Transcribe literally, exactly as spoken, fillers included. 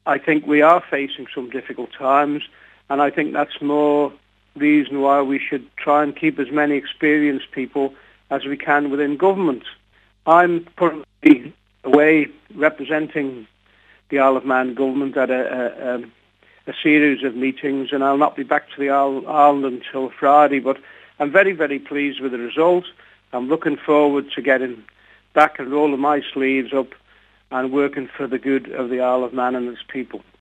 I think we are facing some difficult times, and I think that's more reason why we should try and keep as many experienced people as we can within government. I'm currently away representing the Isle of Man government at a, a, a series of meetings, and I'll not be back to the Isle, Island until Friday, but I'm very, very pleased with the result. I'm looking forward to getting back and rolling my sleeves up and working for the good of the Isle of Man and its people.